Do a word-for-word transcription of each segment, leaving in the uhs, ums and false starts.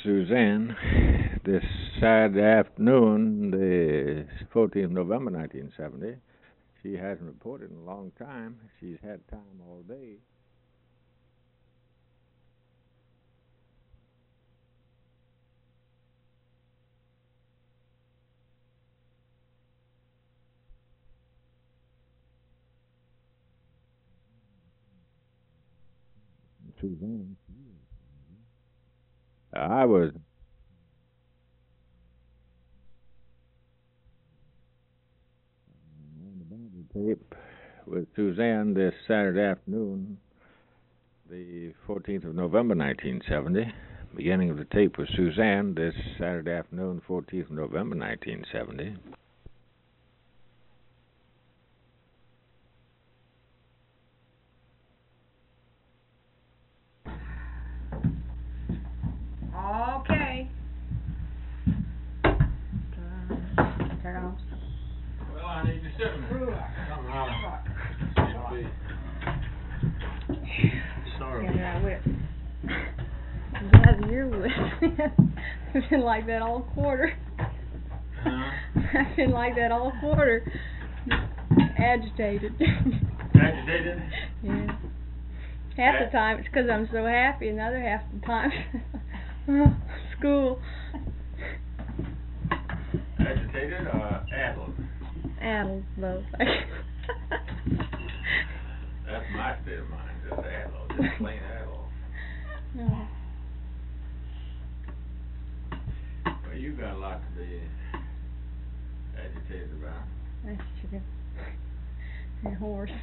Suzanne this Saturday afternoon, the fourteenth of November, nineteen seventy. She hasn't reported in a long time. She's had time all day. Suzanne. I was on the Bible tape with Suzanne this Saturday afternoon, the fourteenth of November, nineteen seventy. Beginning of the tape with Suzanne this Saturday afternoon, fourteenth of November, nineteen seventy. Okay. Turn off. Well, I need to sit in there. Somehow. Sorry. Yeah, I whip. Yeah, you're whip. I've been like that all quarter. Huh? I've been like that all quarter. Agitated. Agitated? Yeah. Half the time it's because I'm so happy, and the other half the time, school. Agitated or addled? Addled, both. That's my state of mind, just addled, just plain addled. No. Well, you got a lot to be agitated about. That's true. Your horse.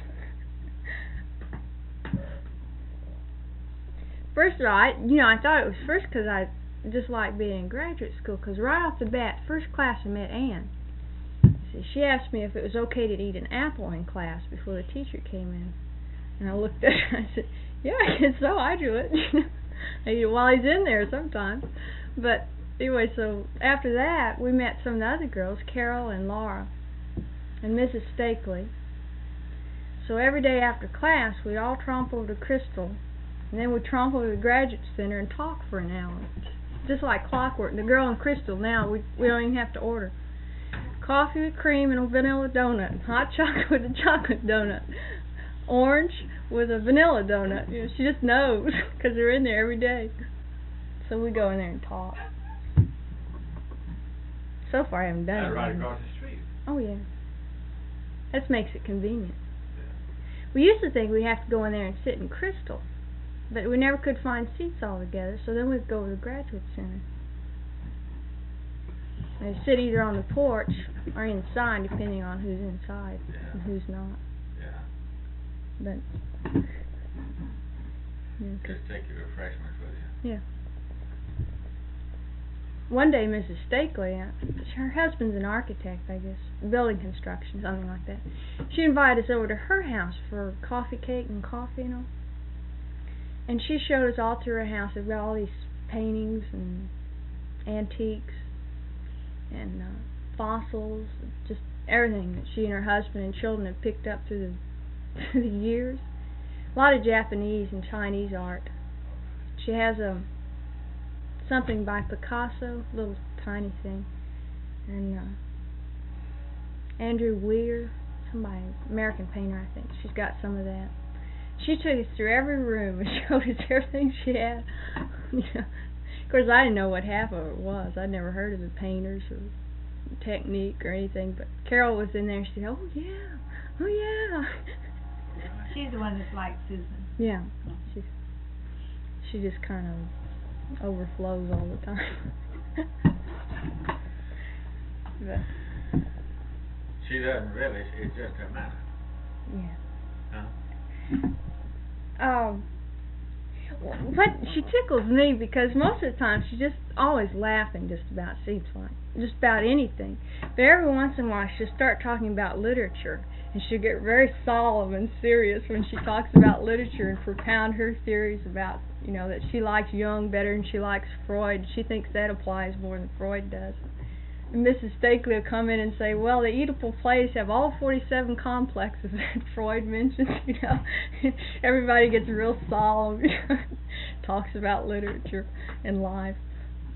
First of all, I, you know, I thought it was first because I just liked being in graduate school, because right off the bat, first class I met Ann. See, she asked me if it was okay to eat an apple in class before the teacher came in. And I looked at her and I said, yeah, I guess so, I do it. I eat it while he's in there sometimes. But anyway, so after that, we met some of the other girls, Carol and Laura, and Missus Stakely. So every day after class, we'd all tromp over to Crystal, and then we'd tromp over to the Graduate Center and talk for an hour. Just like clockwork. The girl and Crystal now, we we don't even have to order. Coffee with cream and a vanilla donut. Hot chocolate with a chocolate donut. Orange with a vanilla donut. You know, she just knows, because they're in there every day. So we go in there and talk. So far I haven't done That's it. right across the street. Oh, yeah. That makes it convenient. We used to think we have to go in there and sit in Crystal, but we never could find seats all together, so then we'd go to the Graduate Center. And sit either on the porch or inside, depending on who's inside Yeah. and who's not. Yeah. But yeah, Just take your refreshments with you. yeah. One day, Missus Stakely, uh, her husband's an architect, I guess, building construction, something like that. She invited us over to her house for coffee cake and coffee and all. And she showed us all through her house about all these paintings and antiques and uh, fossils, just everything that she and her husband and children have picked up through the, through the years. A lot of Japanese and Chinese art. She has a something by Picasso, a little tiny thing, and uh, Andrew Weir, somebody, American painter, I think. She's got some of that. She took us through every room and showed us everything she had. You know, of course, I didn't know what half of it was. I'd never heard of the painters or technique or anything. But Carol was in there and she said, "Oh yeah, oh yeah." She's the one that's like Susan. Yeah, she she just kind of overflows all the time. But She doesn't really. It's just her manner. yeah. Huh? Um, what she tickles me because most of the time she's just always laughing. Just about seems like just about anything. But every once in a while she'll start talking about literature, and she'll get very solemn and serious when she talks about literature and propound her theories about, you know, that she likes Jung better than she likes Freud. She thinks that applies more than Freud does. And Missus Stakely will come in and say, well, the Oedipal plays have all forty-seven complexes that Freud mentions, you know. Everybody gets real solemn, talks about literature and life.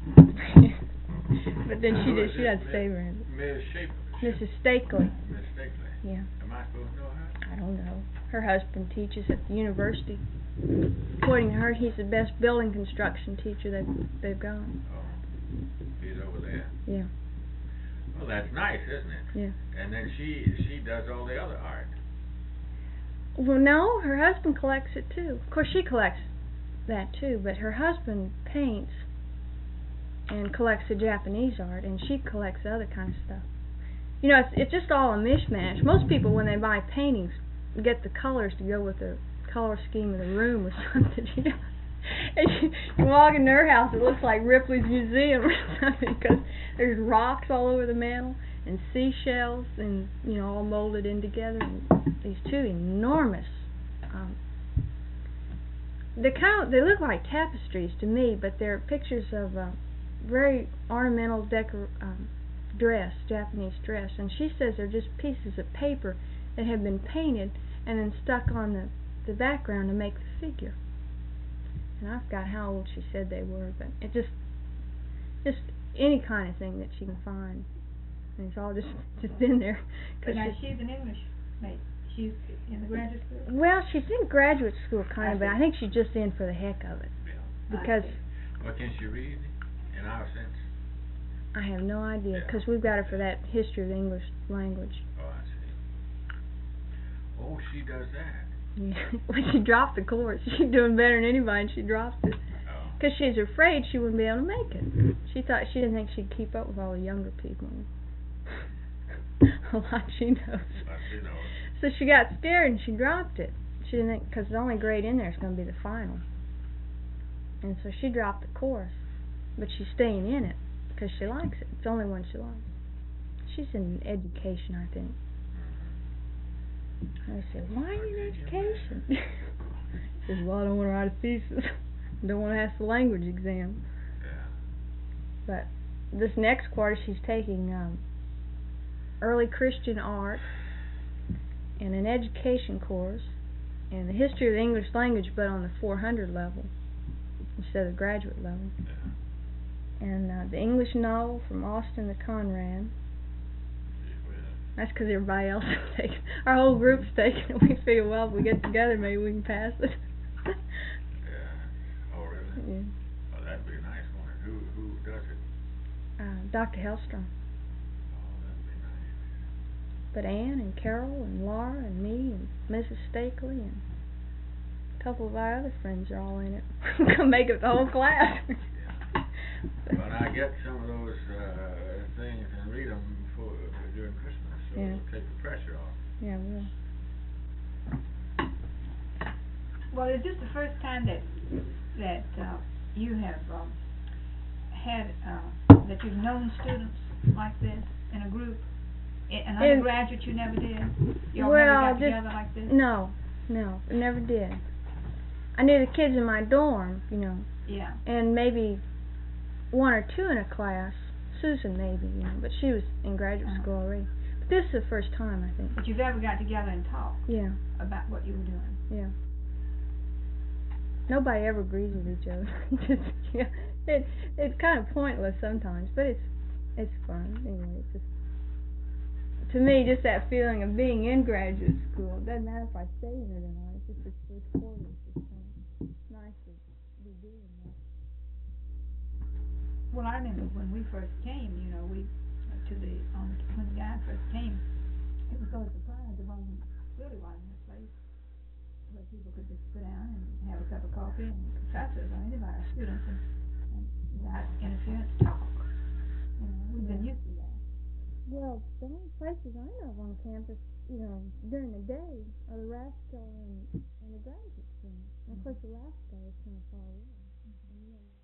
But then she did. She doesn't stay around. Miss Shaper. Missus Stakely. Miss Stakely. Yeah. Am I supposed to know her? I don't know. Her husband teaches at the university. According to her, he's the best building construction teacher they've they've got. Oh, he's over there. Yeah. Well, that's nice, isn't it? Yeah. And then she she does all the other art. Well, no, her husband collects it too. Of course, she collects that too, but her husband paints and collects the Japanese art, and she collects the other kind of stuff. You know, it's it's just all a mishmash. Most people, when they buy paintings, get the colors to go with the color scheme of the room or something, you know. And you, you walk into her house, it looks like Ripley's Museum or something, because there's rocks all over the mantel and seashells, and you know, all molded in together. And these two enormous. Um, they kind of they look like tapestries to me, but they're pictures of uh, very ornamental decor um, dress, Japanese dress, and she says they're just pieces of paper that have been painted and then stuck on the the background to make the figure. And I forgot how old she said they were, but it just just any kind of thing that she can find, and it's all just just in there. But now she's an English mate. She's in the graduate school. Well, she's in graduate school kind of, but I think she's just in for the heck of it. Yeah. Because Well, can she read in our sense? I have no idea, Yeah. because we've got her for that history of the English language. Oh, I see. Oh, she does that. Yeah. When she dropped the course, she's doing better than anybody, and she dropped it. Oh. Because she's afraid she wouldn't be able to make it. She thought she didn't think she'd keep up with all the younger people. A lot she knows. But she knows. So she got scared and she dropped it. She didn't think, because the only grade in there is going to be the final. And so she dropped the course, but she's staying in it because she likes it. It's the only one she likes. She's in education, I think. I said, why are you in education? She says, well, I don't want to write a thesis. I don't want to ask the language exam. Yeah. But this next quarter she's taking um, early Christian art and an education course and the history of the English language, but on the four hundred level instead of the graduate level. Yeah. And uh, the English novel from Austen to Conrad. That's because everybody else is taking, our whole group's taking it. We figure, well, if we get together, maybe we can pass it. Yeah. Oh, really? Yeah. Oh, that'd be a nice one. Who who does it? Uh, Doctor Hellstrom. Oh, that'd be nice. But Anne and Carol and Laura and me and Missus Stakely and a couple of our other friends are all in it. We're going to make it the whole class. Yeah. When I get some of those uh, things and read them before, during Christmas. So Yeah. it'll take the pressure off. Yeah, we will. Well, is this the first time that that uh, you have um, had uh, that you've known students like this in a group? I- An In- undergraduate you never did? You all Well, never got just- together like this? No, no, I never did. I knew the kids in my dorm, you know, Yeah. and maybe one or two in a class. Susan maybe, you know, but she was in graduate Uh-huh. school already. But this is the first time, I think. But you've ever got together and talked Yeah, about what you were doing? yeah. Nobody ever agrees with each other. Just, yeah, it it's kind of pointless sometimes, but it's it's fun anyway. It's just, to me, just that feeling of being in graduate school. It doesn't matter if I stay in it or not. It's just this first quarter. It's just kind of nice to be doing that. Well, I remember when we first came, you know, we uh, to the um, when the guy first came, it was so surprised there wasn't really wasn't a place where people could just sit down and have a cup of coffee and professors or any of our students and, and without interference talk. You know, we've been used to that. Well, the only places I know of on campus, you know, during the day are the Rasco and, and the graduate school. And of course, the Rasco is kind of far away. And, yeah,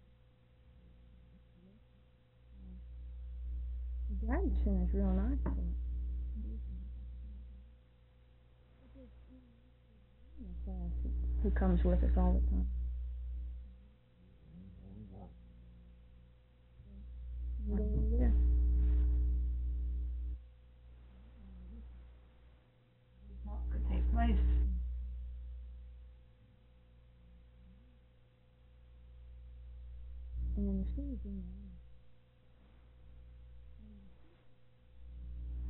the graduate center is real nice. So. The class who comes with us all the time. Go over there. Talk could take place. And she was in there.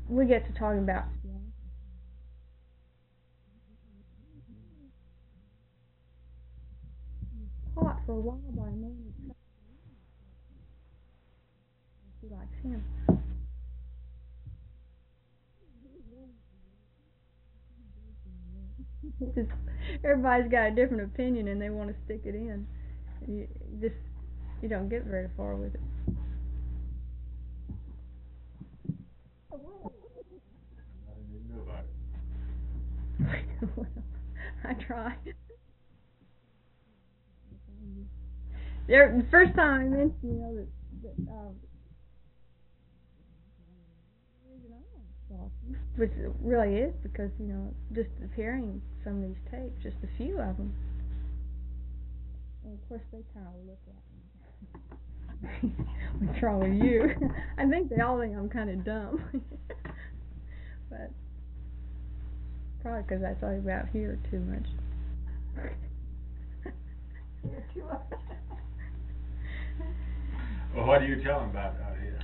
we get to talking about taught for a while by a man who she likes him. Just, everybody's got a different opinion and they want to stick it in. You just you don't get very far with it. Well, I try. There, the first time I mentioned, you know, that, that um, which it really is because, you know, just of hearing some of these tapes, just a few of them. And of course, they kind of look at me. What's wrong with you? I think they all think I'm kind of dumb. But probably because I talk about here too much. Here too much. Well, what do you tell them about out here?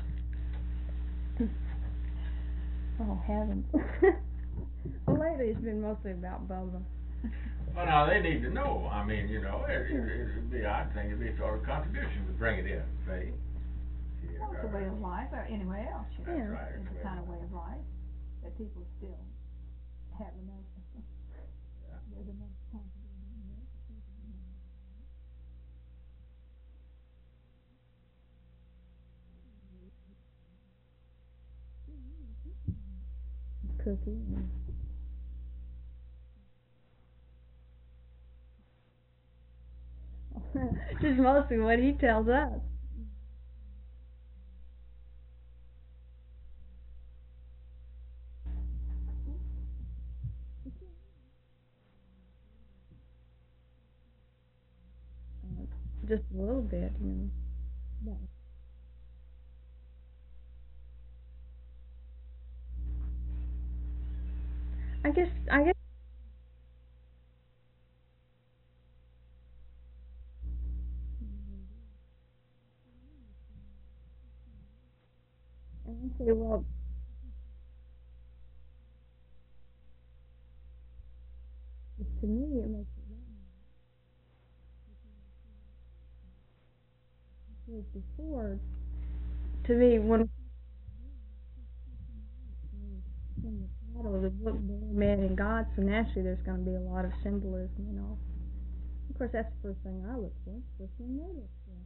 Oh, heavens. Well, lately it's been mostly about Bubba. Well, now, they need to know. I mean, you know, it, it, it'd be, I think it'd be sort of contribution to bring it in, see? Well, it's a way of life, or anywhere else, you know. Yeah. That's right. It's a kind of way of life that people still have enough. Yeah. There's enough contribution in it. Cookie. And just mostly what he tells us. Uh, just a little bit, you know. But I guess I guess I would say, well, to me it makes it right. Before, to me, when in the title of the book, Man and God, so naturally there's going to be a lot of symbolism and all. Of course, that's the first thing I look for. First thing they look for.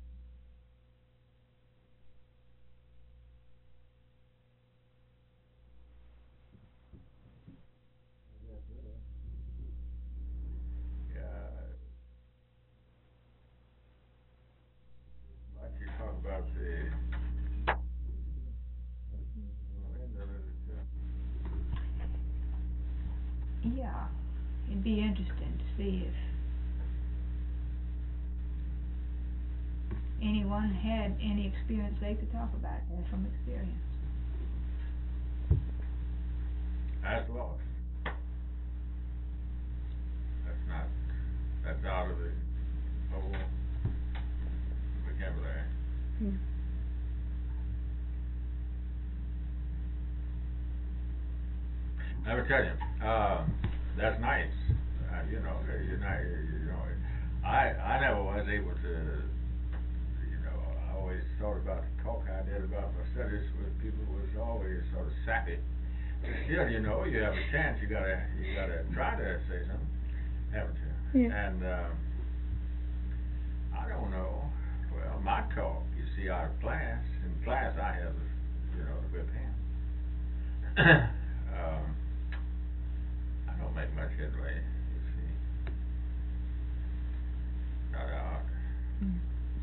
Yeah. Like you talk about the Yeah, it'd be interesting to see if anyone had any experience they could talk about uh, from experience. That's lost. That's not, that's out of the whole vocabulary. Yeah. I would tell you, uh, that's nice. Uh, you know, you're not, you know, I, I never was able to, you know, I always thought about the talk I did about my studies with people was always sort of sappy. But still, you know, you have a chance, you gotta, you gotta try to say something, haven't you? Yeah. And, um, I don't know, well, my talk, you see, out of class, in class I have, you know, a whip hand. um, I don't make much headway, you see. Not out. Mm.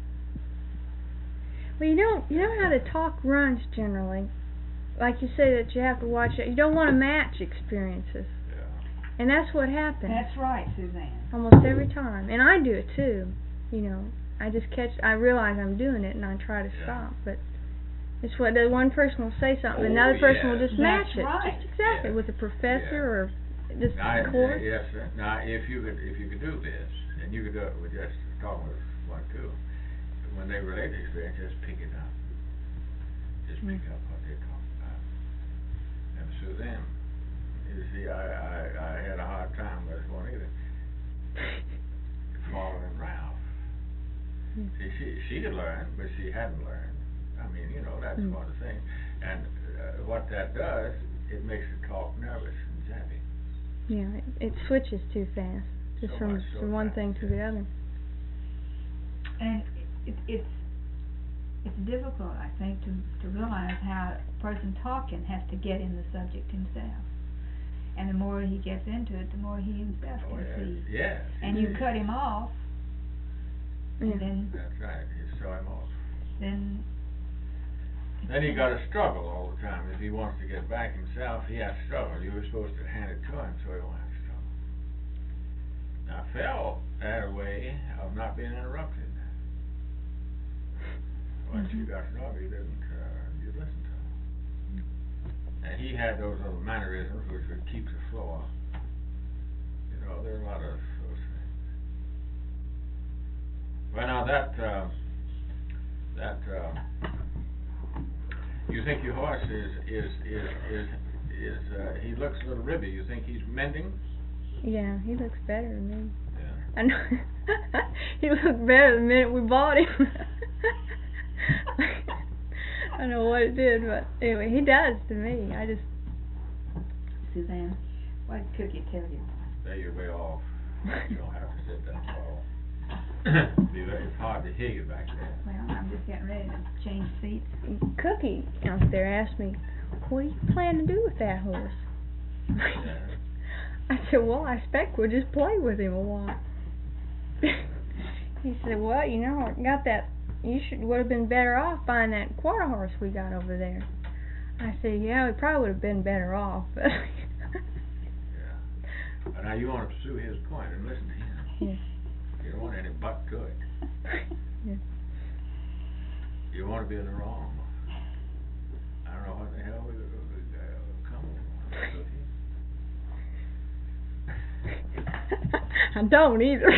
Well, you know, you know how to talk runs generally. Like you say that you have to watch it. You don't want to match experiences. Yeah. And that's what happens. That's right, Suzanne. Almost every time. And I do it too. You know, I just catch, I realize I'm doing it and I try to Yeah. stop. But it's what, the one person will say something, Oh, another person yes. will just That's match it. right. Just exactly. Yeah. With a professor Yeah. or just Now, a course. yes, sir. Now, if you could, if you could do this, and you could do it with just talking with one, two, when they relate the experience, just pick it up. Just pick Mm. up what they're talking about. And Suzanne, you see, I, I, I had a hard time with Juanita following Ralph. Mm. See, she, she had learned, but she hadn't learned. I mean, you know, that's Mm. one of the things. And uh, what that does, it makes her talk nervous and jabbing. Yeah, it, it switches too fast, just So from, much so from one fast, thing to yeah. the other. And it, it's it's difficult, I think, to to realize how a person talking has to get in the subject himself. And the more he gets into it, the more he himself Oh, can yeah. see. Yes. And he- you cut him off, Yeah. and then That's right. You throw him off. then Then he got to struggle all the time. If he wants to get back himself, he has to struggle. You were supposed to hand it to him so he won't have to struggle. Now, Phil had a way of not being interrupted. Once you Mhm. got to know him, you didn't, uh, you listened to him. And he had those little mannerisms which would keep the flow up. You know, there are a lot of those things. Well, now that, uh, that, uh, you think your horse is, is, is, is, is, uh, he looks a little ribby. You think he's mending? Yeah, he looks better than me. Yeah. I know. He looked better the minute we bought him. I don't know what it did, but anyway, he does to me. I just Suzanne, what did Cookie tell you? There you're way off. You don't have to sit that far. Be very, it's hard to hear you back there. Well, I'm just getting ready to change seats. Cookie out there asked me, "What do you plan to do with that horse?" Yeah. I said, "Well, I expect we'll just play with him a while." He said, "Well, you know, I got that. You should would have been better off buying that quarter horse we got over there." I said, "Yeah, we probably would have been better off." But Yeah. But now you want to pursue his point and listen to him. yeah. You don't want any butt to it. Yeah. You want to be in the wrong. I don't know what the hell we would uh, come with. I don't either.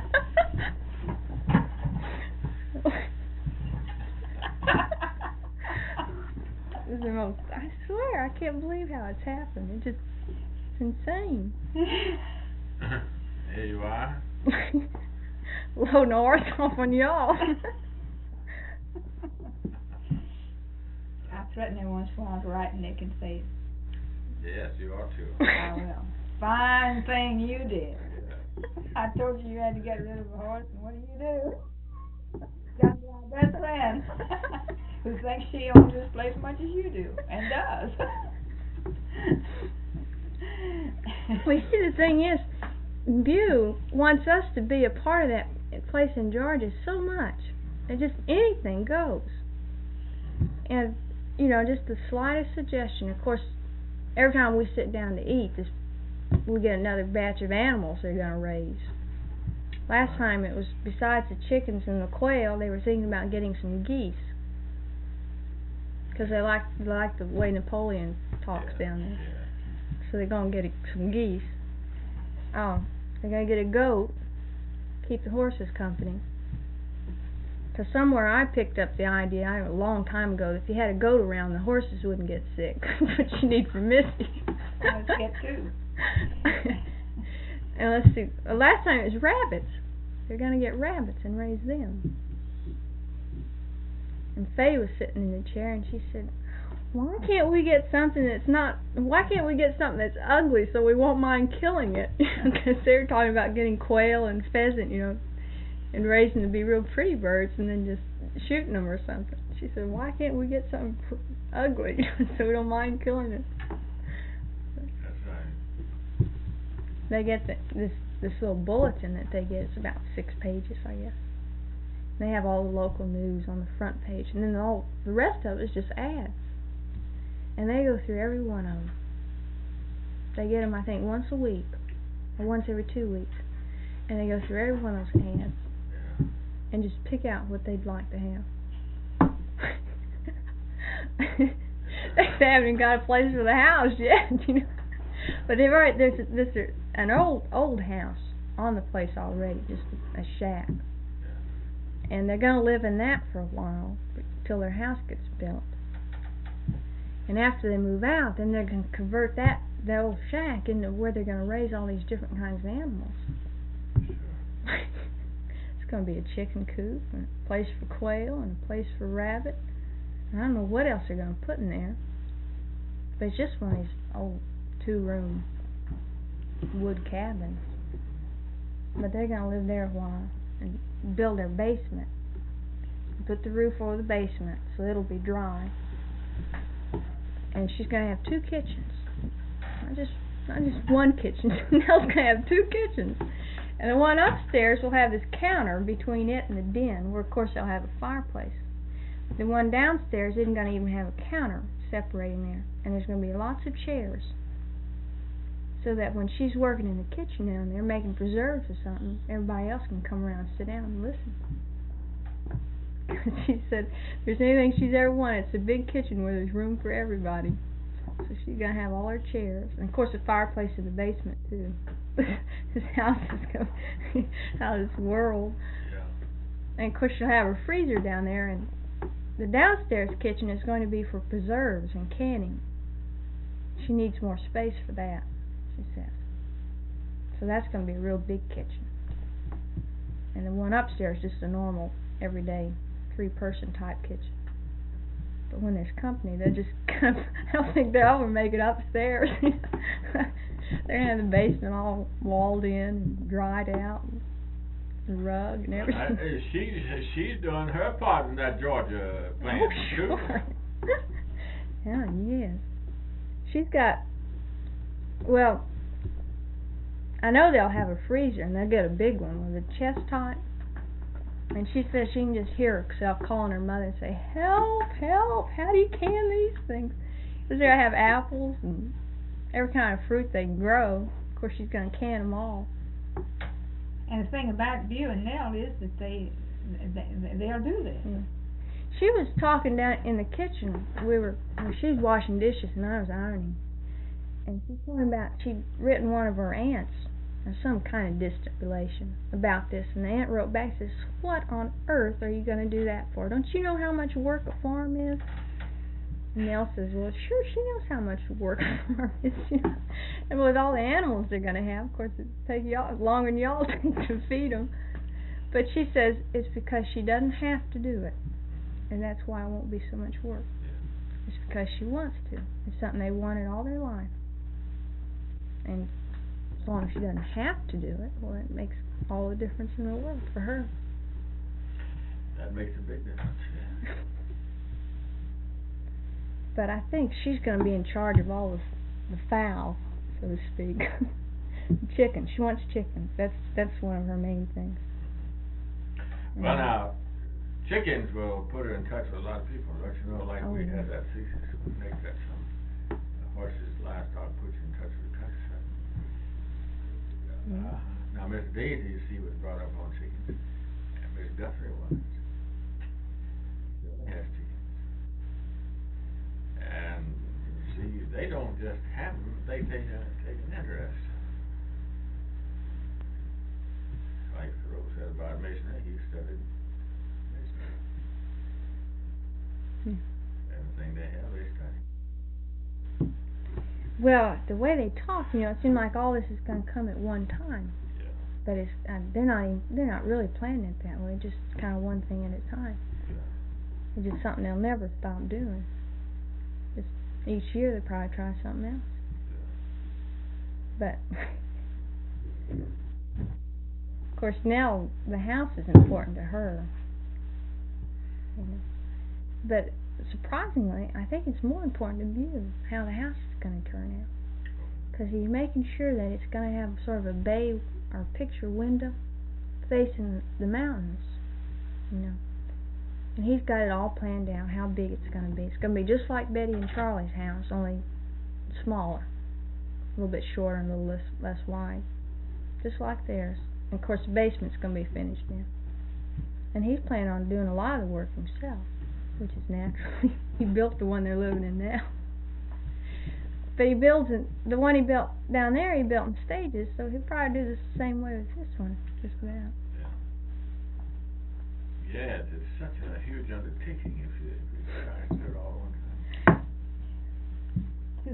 This is the most, I swear, I can't believe how it's happened. It just, it's insane. Here you are. Low north off on y'all. I threaten every once in a while to write Nick and say, Yes, you ought to. I will. Fine thing you did. Yeah. I told you you had to get rid of a horse, and what do you do? Got my best friend, who thinks she owns this place as much as you do, and does. Well, see, the thing is, Bew wants us to be a part of that place in Georgia so much. And just anything goes. And, you know, just the slightest suggestion. Of course, every time we sit down to eat, this, we get another batch of animals they're going to raise. Last time it was, besides the chickens and the quail, they were thinking about getting some geese. Because they like, they like the way Napoleon talks Yeah, down there. yeah. So they're going to get a, some geese. Oh, they're going to get a goat, keep the horses company. Because somewhere I picked up the idea I, a long time ago that if you had a goat around, the horses wouldn't get sick. That's what you need for Misty. Let's get two. And let's see, uh, last time it was rabbits. They're going to get rabbits and raise them. And Faye was sitting in the chair and she said, "Why can't we get something that's not, why can't we get something that's ugly so we won't mind killing it?" Because they were talking about getting quail and pheasant, you know, and raising them to be real pretty birds and then just shooting them or something. She said, "Why can't we get something pr- ugly so we don't mind killing it?" That's right. They get the, this this little bulletin that they get. It's about six pages, I guess. They have all the local news on the front page, and then all the rest of it is just ads. And they go through every one of them. They get them, I think, once a week, or once every two weeks, and they go through every one of those ads Yeah. and just pick out what they'd like to have. They haven't even got a place for the house yet, you know. But they've already, there's a, there's a, an old old house on the place already, just a, a shack, and they're gonna live in that for a while till their house gets built. And after they move out, then they're going to convert that, that old shack into where they're going to raise all these different kinds of animals. It's going to be a chicken coop, and a place for quail, and a place for rabbit. And I don't know what else they're going to put in there. But it's just one of these old two-room wood cabins. But they're going to live there a while and build their basement. Put the roof over the basement so it'll be dry. And she's going to have two kitchens. Not just not just one kitchen. Nell's going to have two kitchens. And the one upstairs will have this counter between it and the den, where of course they'll have a fireplace. The one downstairs isn't going to even have a counter separating there. And there's going to be lots of chairs. So that when she's working in the kitchen down there making preserves or something, everybody else can come around and sit down and listen. She said, if there's anything she's ever wanted, it's a big kitchen where there's room for everybody. So she's going to have all her chairs. And of course a fireplace in the basement too. This house is going out of this world. Yeah. And of course she'll have her freezer down there, and the downstairs kitchen is going to be for preserves and canning. She needs more space for that, she says. So that's going to be a real big kitchen. And the one upstairs is just a normal, everyday, three-person type kitchen. But when there's company, they're just kind of, I don't think they'll ever make it upstairs. They're going to have the basement all walled in and dried out, and the rug and everything. I, she's, she's doing her part in that Georgia plant, oh, sure. too. Yeah, yes. She's got, well, I know they'll have a freezer, and they'll get a big one with a chest type. And she says she can just hear herself calling her mother and say, help, help, how do you can these things? Because they have apples and every kind of fruit they can grow. Of course, she's going to can them all. And the thing about you and Nell is that they, they they'll do this. Yeah. She was talking down in the kitchen. We were, well, she was washing dishes and I was ironing. And she's talking about, she'd written one of her aunts, or some kind of distant relation, about this. And the aunt wrote back and says, what on earth are you going to do that for? Don't you know how much work a farm is? And Nell says, well, sure, she knows how much work a farm is. You know? And with all the animals they're going to have, of course, it'd take y'all longer than y'all take to feed them. But she says it's because she doesn't have to do it. And that's why it won't be so much work. Yeah. It's because she wants to. It's something they wanted all their life. And as long as she doesn't have to do it, well, it makes all the difference in the world for her. That makes a big difference, yeah. But I think she's going to be in charge of all the, the fowl, so to speak. Chicken. She wants chickens. That's that's one of her main things. Well, and now, chickens will put her in touch with a lot of people, don't you know? Like oh, we yeah. had that thesis, we make that some uh, horses, livestock, put you in touch with the countryside. Mm-hmm. Uh, now, Miss Daisy, you see, was brought up on chickens, and Miss Guthrie was. She has chickens. And, see, they don't just have them, they take, a, take an interest. Like Thoreau said about masonry, he studied masonry. Hmm. Everything they have, they study. Well, the way they talk, you know, it seems like all this is going to come at one time. Yeah. But it's uh, they're not even, they're not really planning it that way. Just kind of one thing at a time. Yeah. It's just something they'll never stop doing. Just each year they probably try something else. Yeah. But of course now the house is important to her. You know. But surprisingly, I think it's more important to you how the house is going to turn out. Because he's making sure that it's going to have sort of a bay or picture window facing the mountains, you know. And he's got it all planned out, how big it's going to be. It's going to be just like Betty and Charlie's house, only smaller. A little bit shorter and a little less, less wide. Just like theirs. And of course the basement's going to be finished now. And he's planning on doing a lot of the work himself, which is natural. He built the one they're living in now. But he builds it, the one he built down there, he built in stages, so he'll probably do the same way with this one, just without. Yeah. Yeah, it's such a huge undertaking if you, if you try to do it all at one time.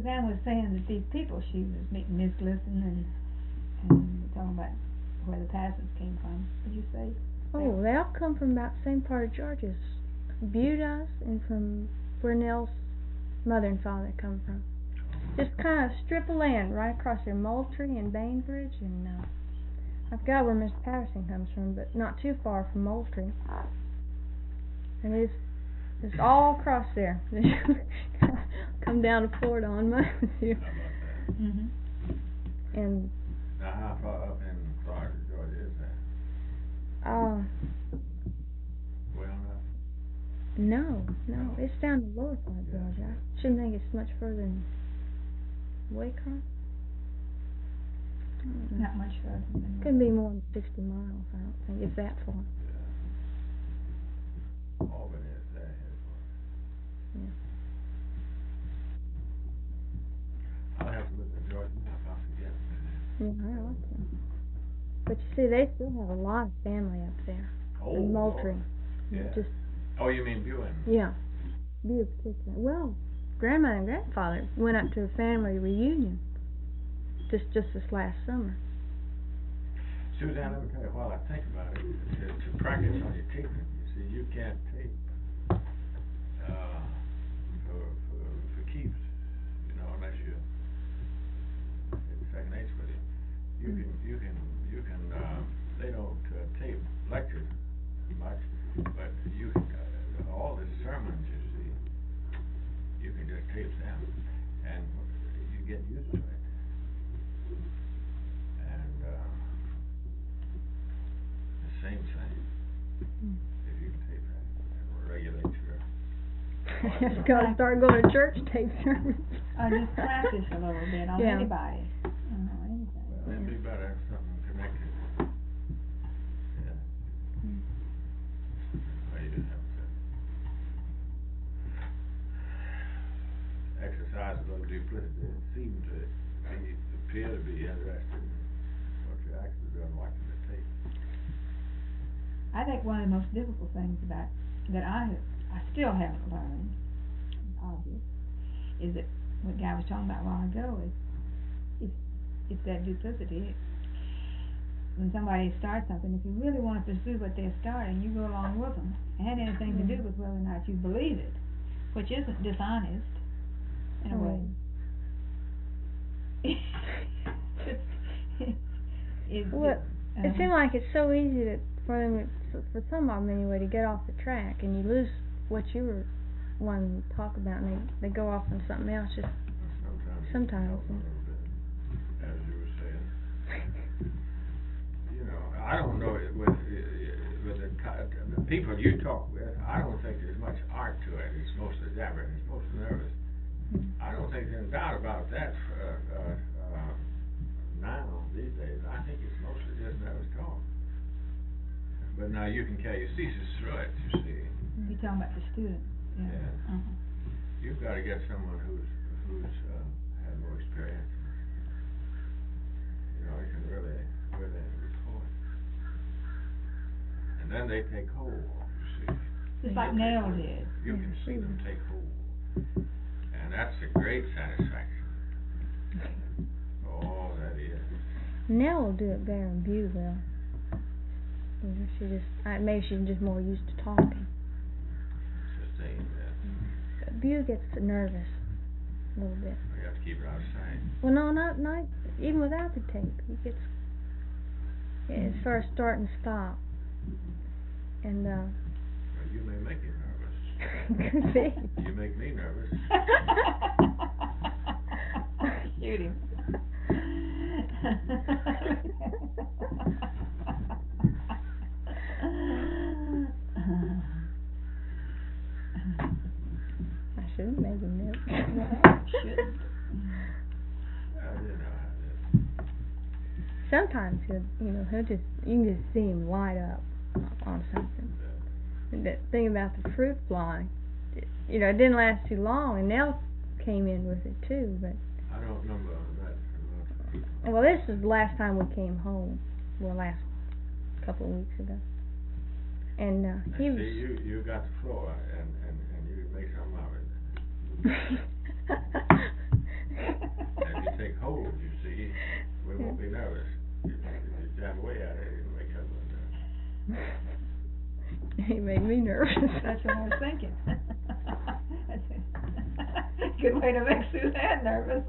Suzanne was saying that these people she was meeting, Miss Glisson and and talking about where the Parsons came from. Did you say? Oh, they all come from about the same part of Georgia. Bew does, and from where Nell's mother and father come from. Just kind of a strip of land right across there, Moultrie and Bainbridge, and uh, I forgot where Miss Patterson comes from, but not too far from Moultrie. And it's it's all across there. Come down to Florida on Monday. Mhm. And Now, how far up in Florida, Georgia is that? uh, Well enough? no, no, it's down the lower part of Georgia. I shouldn't think it's much further than Waycross. Not much further than Could be more than sixty miles, I don't think, if that far. Yeah. Albany is there, headquarters. Yeah. I'll have to look at Georgia map, I'll forget. Yeah, I like to. But you see, they still have a lot of family up there. Oh, in Moultrie. Lord. Yeah. Just, Oh, you mean Buin? yeah. Be particular. Well, grandmother and grandfather went up to a family reunion just just this last summer. Suzanne, let me tell you, while I think about it, to, to practice on your taping, you see, you can't tape uh, for, for, for keeps, you know, unless you it's second nature with it. You Mm. can, you can, you can, uh, they don't uh, tape lectures much, but you can, uh, all the sermons, you see, you can just tape them, and you get used to it. And, uh, the same thing, Mm. if you can tape that, and regulate your. Just gotta start going to church tape sermons. Uh, just practice a little bit on Yeah. anybody. On anything. Well, it'd be better if something connected. Yeah. Mm. Well, you just have to exercise a little duplicity. It seemed to be, appear to be interested in what you're actually doing, watching the tape. I think one of the most difficult things about that I have, I still haven't learned, obvious, is that what Guy was talking about a while ago is it's it's that duplicity. When somebody starts something, if you really want to pursue what they're starting, you go along with them. It had anything to do with whether or not you believe it, which isn't dishonest in a way. It's, it's Well, uh, it seems like it's so easy to, for them, for some of them anyway, to get off the track, and you lose what you were wanting to talk about, and they, they go off on something else. Just Sometimes. Sometimes, Help a yeah. little bit, as you were saying. You know, I don't know it with, with the, ki- the people you talk with, I don't think there's much art to it. It's mostly deliberate, it's mostly nervous. I don't think there's any doubt about that uh, uh, uh, now, these days. I think it's mostly just nervous talk. But now you can carry your thesis through it, you see. You're talking about the student. Yeah. Yeah. Uh-huh. You've got to get someone who's, who's uh, had more experience. You know, you can really, really report. And then they take hold, you see. Just like Nell did. You can see them take hold. And that's a great satisfaction. Oh, that is. Nell will do it better than Bew will. You know, she just, I, maybe she's just more used to talking. Sustain that. But Bew gets nervous a little bit. You have to keep her out of sight. Well, no, not not even without the tape. He gets, yeah, as far as start and stop. And uh. Well, you may make him nervous. Could be. You make me nervous. Shoot him. I shouldn't make him nervous. Shouldn't. Well, you know how it is. Sometimes he'll, you know, he'll just, you can just see him light up on something. And that thing about the fruit fly, it, you know, it didn't last too long, and Nell came in with it too. But I don't remember that for most people. well, this is the last time we came home. Well, last couple of weeks ago, and uh, he And was. see, you you got the floor, and and and you make something of it. That's what I was thinking. Good way to make Suzanne nervous.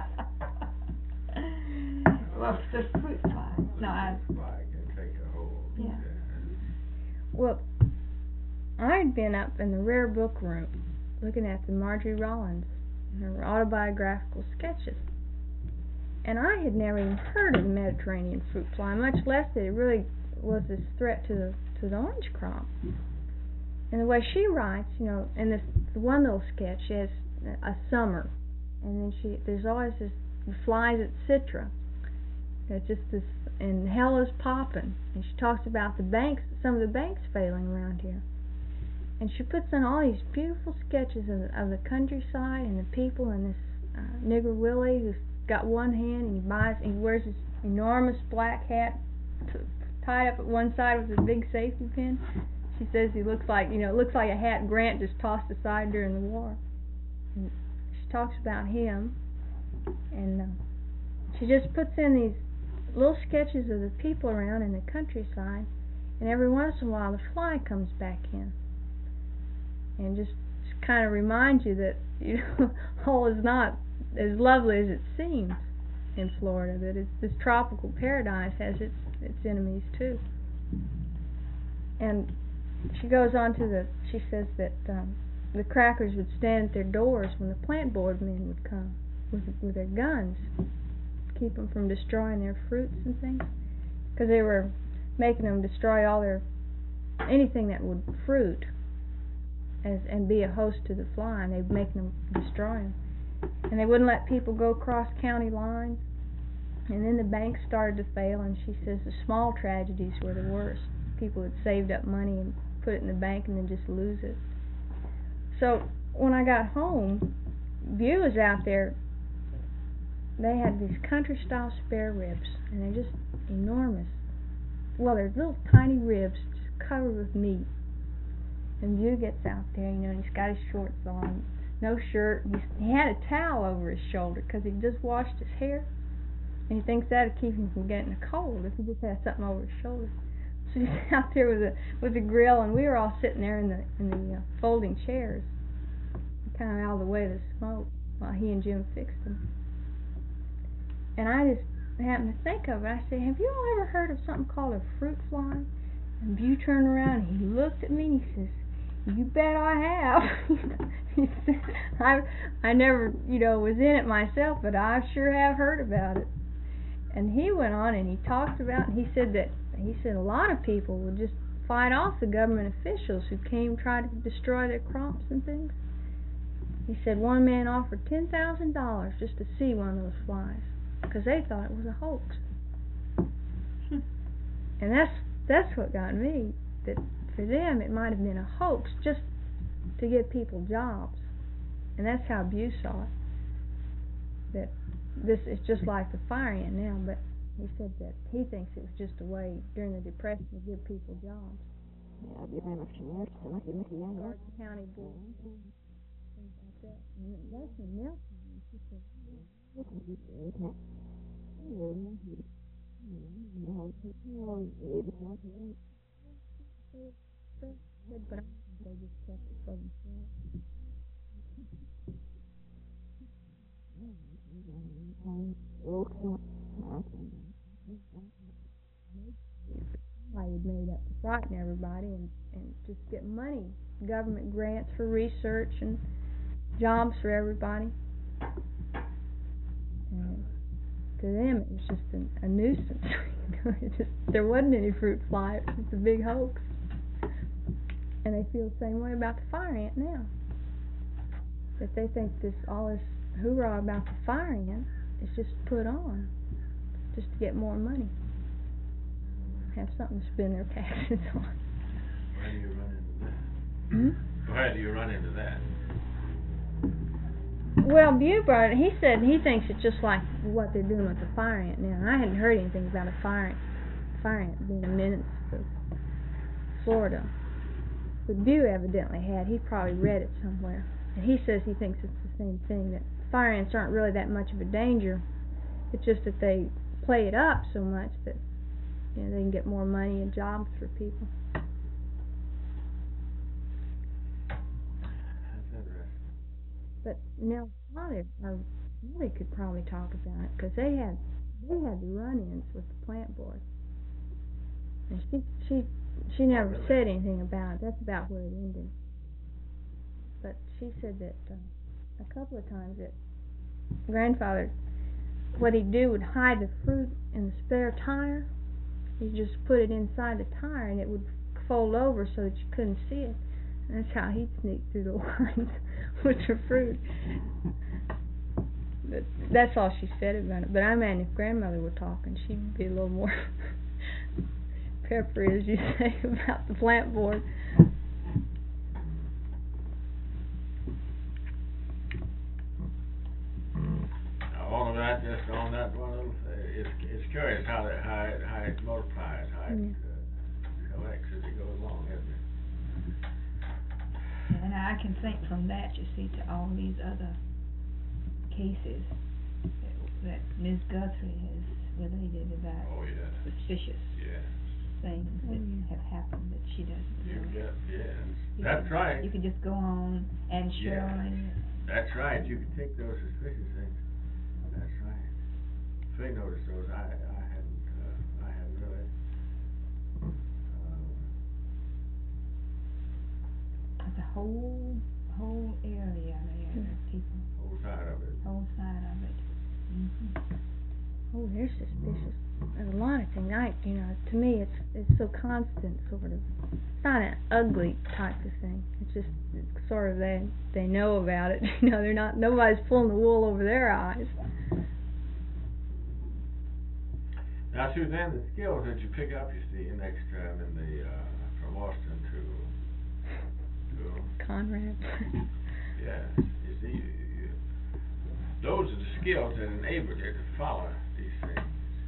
Well, the fruit fly. No, I. Fly can take a hold. Yeah. Well, I'd been up in the rare book room looking at the Marjorie Rollins and her autobiographical sketches. And I had never even heard of the Mediterranean fruit fly, much less that it really was this threat to the to the orange crop. And the way she writes, you know, in this the one little sketch, she has a summer, and then she there's always this the flies at Citra. It's just this, and hell is popping. And she talks about the banks, some of the banks failing around here. And she puts in all these beautiful sketches of the, of the countryside and the people, and this uh, nigger Willie who's got one hand and he buys and he wears this enormous black hat t- tied up at one side with a big safety pin. She says he looks like, you know, it looks like a hat Grant just tossed aside during the war. And she talks about him, and uh, she just puts in these little sketches of the people around in the countryside, and every once in a while the fly comes back in, and just, just kind of reminds you that, you know, all is not as lovely as it seems in Florida, that it's, this tropical paradise has its its enemies too. And she goes on to the, she says that um, the crackers would stand at their doors when the plant board men would come with with their guns, keep them from destroying their fruits and things, because they were making them destroy all their, anything that would fruit as, and be a host to the fly, and they'd make them destroy them. And they wouldn't let people go across county lines. And then the banks started to fail, and she says the small tragedies were the worst. People had saved up money and put it in the bank and then just lose it. So when I got home, Beau was out there. They had these country-style spare ribs, and they're just enormous. Well, they're little tiny ribs just covered with meat. And Beau gets out there, you know, and he's got his shorts on, no shirt. He's, he had a towel over his shoulder because he just washed his hair, and he thinks that'll keep him from getting a cold if he just has something over his shoulder. So he's out there with a with a grill, and we were all sitting there in the in the uh, folding chairs, kind of out of the way of the smoke, while he and Jim fixed them. And I just happened to think of it. I said, "Have you all ever heard of something called a fruit fly?" And Beau turned around and he looked at me and he says, "You bet I have." He said, I I never, you know, was in it myself, but I sure have heard about it. And he went on and he talked about, and he said that he said a lot of people would just fight off the government officials who came try to destroy their crops and things. He said one man offered ten thousand dollars just to see one of those flies because they thought it was a hoax. And that's that's what got me, that for them it might have been a hoax just to give people jobs. And that's how Beau saw it, that this is just like the fire ant now, but he said that he thinks it was just a way during the Depression to give people jobs. Georgia County Board, things like that. And that's in Nelson. She said, but I think they just kept it for themselves. I had made up to frighten everybody and, and just get money, government grants for research and jobs for everybody. And to them it was just an, a nuisance. It just, there wasn't any fruit fly, it was just a big hoax. And they feel the same way about the fire ant now. That they think this all this hoorah about the fire ant is just put on, just to get more money. Have something to spend their taxes on. Why do you run into that? Hmm? Why do you run into that? Well, Beau brought it. He said he thinks it's just like what they're doing with the fire ant now. And I hadn't heard anything about a fire ant, fire ant being a menace to Florida. But Beau evidently had. He probably read it somewhere. And he says he thinks it's the same thing, that fire ants aren't really that much of a danger. It's just that they play it up so much that, you know, they can get more money and jobs for people. But Nell's father, or Nellie could probably talk about it, because they had they had the run-ins with the plant board, and she she she never really? said anything about it. That's about where it ended. But she said that uh, a couple of times that grandfather, what he'd do would hide the fruit in the spare tire. He'd just put it inside the tire, and it would fold over so that you couldn't see it. And that's how he'd sneak through the lines with the fruit. But that's all she said about it. But I mean, if grandmother were talking, she'd be a little more peppery, as you say, about the plant board. All of that, just on that one little, uh, it's, it's curious how it, how it, how it multiplies, how it, Yeah. uh, collects as it goes along, isn't it? And I can think from that, you see, to all these other cases that, that Miss Guthrie has related about Oh, yeah, suspicious yeah. things that Oh, yeah. have happened that she doesn't You know. get, yes, You that's can- right, You can just go on and Yeah. Shirley. that's right, you can take those suspicious things, that's right. If they noticed those, I, I hadn't, uh, I hadn't really, um, It's a whole, whole area there Mm. of people, whole side of it. whole side of it. Mm-hmm. Oh, they're suspicious. There's a lot of things. I, you know, to me, it's it's so constant, sort of. It's not an ugly type of thing. It's just it's sort of they they know about it. You know, they're not nobody's pulling the wool over their eyes. Now, Suzanne, the skills that you pick up, you see, next time in the, uh, from Austin to, to, Conrad. yes, you see, you, you, those are the skills that enable you to follow these things.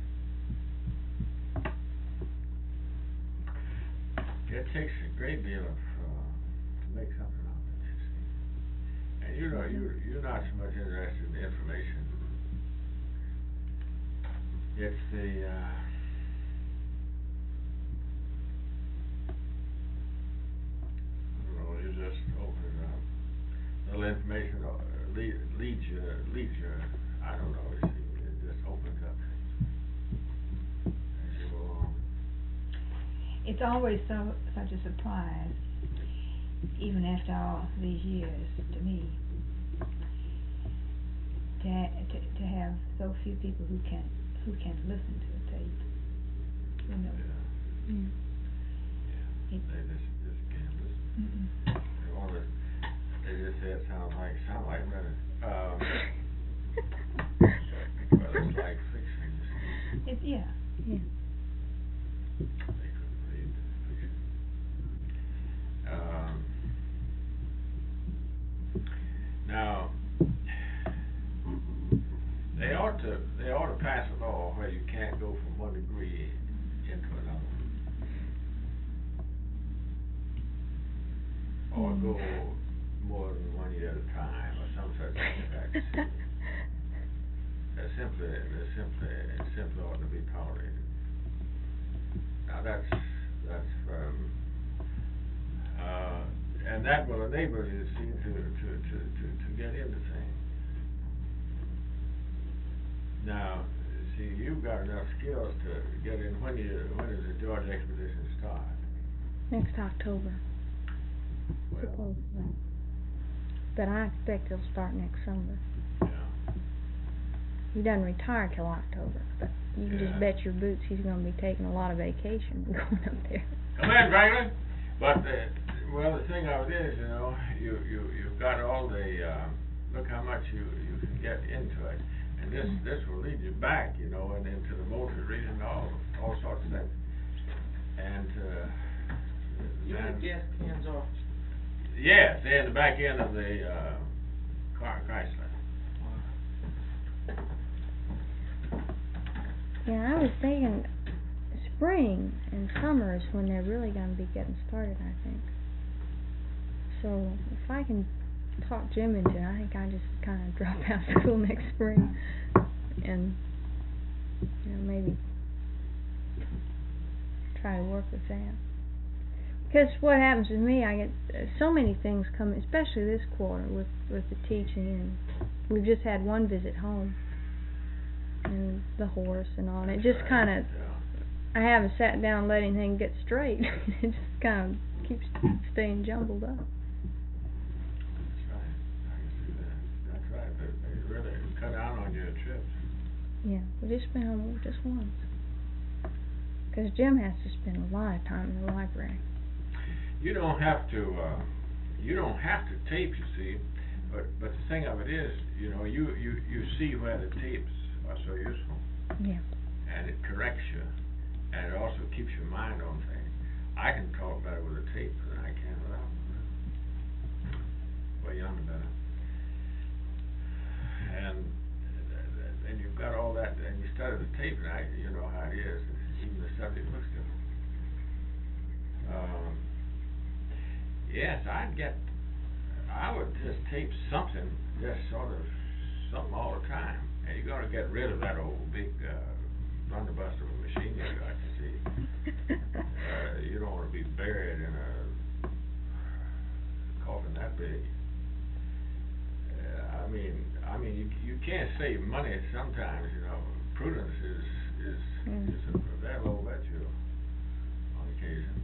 It takes a great deal of, uh, to make something of it, you see. And you know, you, you're not so much interested in the information. It's the, uh, I don't know, you just open it up. Little information uh, lead, leads you, leads you, I don't know, you see, it just opens up things as you go along. It's always so such a surprise, even after all these years, to me, to ha- to, to have so few people who can who can listen to a tape. You know. Yeah, Mm. yeah, It- they just, just can't listen. Mm-mm. They want to, they just say it sounds like, sound like, um, well, it's like fiction, you see. It's yeah. Yeah. They couldn't read fiction. Um, now, they ought to, they ought to pass a law where you can't go from one degree into another. Or Mm. go more than one year at a time, or some such practice. They're simply, they're simply, it simply ought to be tolerated. Now that's, that's from, uh, and that will enable you, see, to, to, to, to, to get into things. Now, see, you've got enough skills to get in, when you, when does the Georgia expedition start? Next October, Well, supposedly. But I expect it'll start next summer. yeah, He doesn't retire till October, but you can Yeah. just bet your boots he's going to be taking a lot of vacation and going up there. come in, Franklin. But, uh, well, the thing of it is, you know, you, you, you've got all the, uh, look how much you, you can get into it. And this, this will lead you back, you know, and into the motor reading, all, all sorts of things. And, uh, You then- and the gas cans off. yes, they're in the back end of the, uh, car, Chrysler. Yeah, I was thinking spring and summer is when they're really going to be getting started, I think. So if I can talk Jim into it, I think I just kind of drop out of school next spring and, you know, maybe try to work with that. Because what happens with me, I get uh, so many things coming, especially this quarter with with the teaching, and we've just had one visit home, and the horse and all, and it just Right, kind of, yeah. I haven't sat down and let anything get straight. It just kind of keeps staying jumbled up. That's right. I can see that. That's right. They, they really cut down on your trips. Yeah, we just been home just once. Because Jim has to spend a lot of time in the library. You don't have to. Uh, you don't have to tape. You see, but but the thing of it is, you know, you you you see where the tapes are so useful. Yeah. And it corrects you, and it also keeps your mind on things. I can talk better with a tape than I can without. Way on better. And and you've got all that, and you study the tape, and I, you know how it is. Even the subject looks different. Um, yes, I'd get. I would just tape something, just sort of something all the time, and you got to get rid of that old big uh, blunderbuss of a machine you got to see. Uh, you don't want to be buried in a coffin that big. Uh, I mean, I mean, you you can't save money sometimes. You know, prudence is is Mm. is a very low virtue on occasion.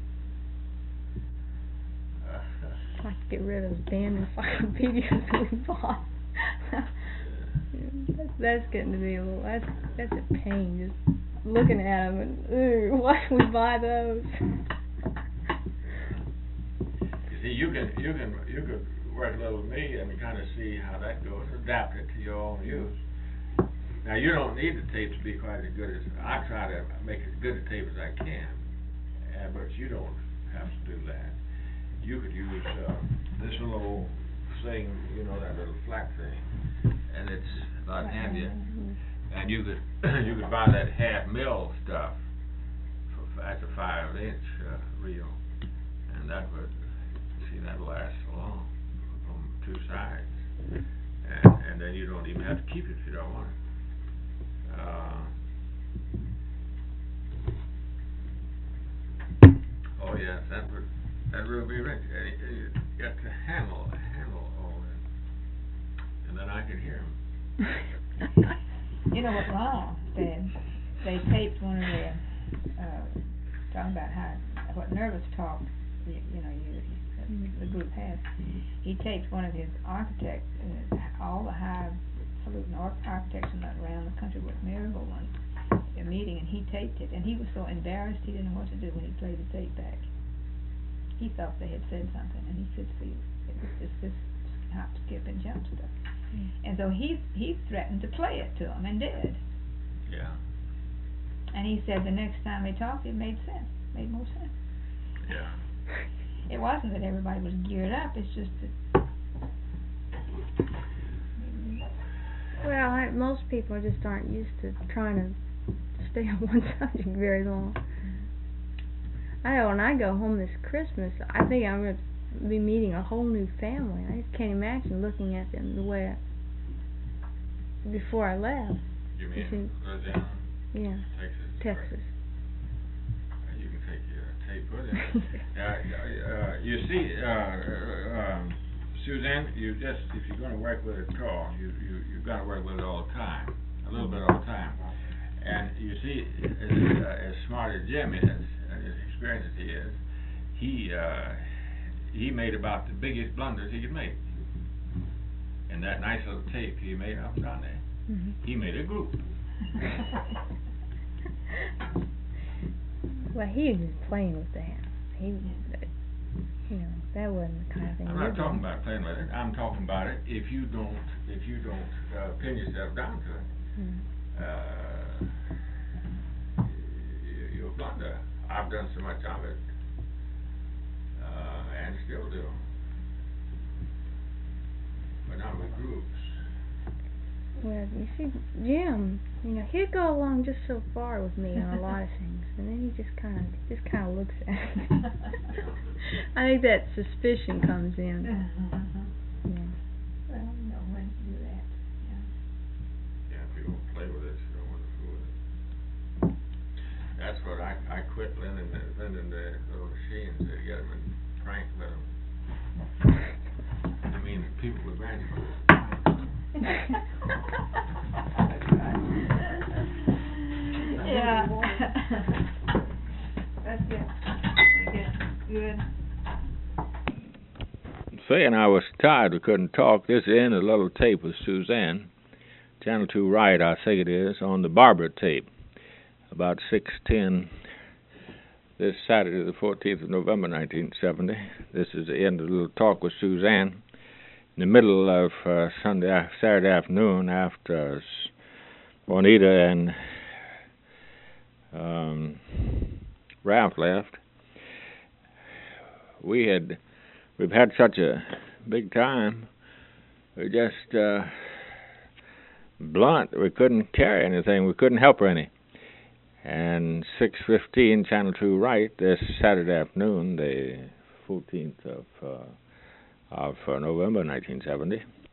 Uh, I'd like to get rid of those damn encyclopedias that we bought. that's, that's getting to be a little, that's, that's a pain, just looking at them and, ooh, why did we buy those? You see, you can you can you can work a little with me and kind of see how that goes, adapt it to your own use. Now you don't need the tape to be quite as good as I try to make as good a tape as I can, uh, but you don't have to do that. You could use uh, this little thing, you know, that little flat thing, and it's about handy. And you could you could buy that half mil stuff. For, that's a five inch uh, reel, and that would see that lasts long from two sides, and and then you don't even have to keep it if you don't want it. Uh, oh yes, that would that would be rich. And you got to handle handle all that, and then I can hear him. You know what Law said? They taped one of their uh, talking about how what nervous talk you, you know you, you the group has. He taped one of his architects and all the high falutin architects and around the country with Maryville one a meeting, and he taped it, and he was so embarrassed he didn't know what to do when he played the tape back. He thought they had said something, and he could see it was just this hop, skip, and jump stuff. Mm. And so he he threatened to play it to them, and did. Yeah. And he said the next time they talked, it made sense, made more sense. Yeah. It wasn't that everybody was geared up; it's just that. Well, I, most people just aren't used to trying to stay on one subject very long. I know when I go home this Christmas, I think I'm going to be meeting a whole new family. I just can't imagine looking at them the way I, before I left. You mean see, Louisiana? Yeah. Texas? Texas. Uh, you can take your tape with you. uh, uh, you see, uh, uh, um, Suzanne, you just, if you're going to work with it at all, you, you, you've got to work with it all the time, a little bit all the time. And you see, as, uh, as smart as Jim is, and as experienced as he is, he, uh, he made about the biggest blunders he could make. And that nice little tape he made up down there, mm-hmm. He made a group. Well, he was just playing with that. He, you know, that wasn't the kind of thing. I'm not talking about playing with it. I'm talking about it if you don't, if you don't uh, pin yourself down to it. Mm-hmm. Uh, you, you'll blunder. I've done so much of it, uh, and still do. But not with groups. Well, you see, Jim, you know, he'd go along just so far with me on a lot of things, and then he just kind of, just kind of looks at me. I think that suspicion comes in. Uh-huh. Yeah. Well, you know when to do that. Yeah. Yeah, if you don't play with it, you don't want to fool with it. That's what I. I quit lending the, lending the little machines to get them and Frank let them. I mean, the people with grandchildren. Yeah. That's it. Okay. Good. Saying I was tired, we couldn't talk. This is the end of the little tape with Suzanne. Channel two right, I think it is, on the Barbara tape. About six ten this Saturday, the fourteenth of November, nineteen seventy. This is the end of the little talk with Suzanne. In the middle of uh, Sunday, Saturday afternoon, after uh, Juanita and um, Ralph left, we had we've had such a big time. We just uh, blunt. We couldn't carry anything. We couldn't help her any. And six fifteen, Channel two right, this Saturday afternoon, the fourteenth of uh, of uh, November, nineteen seventy.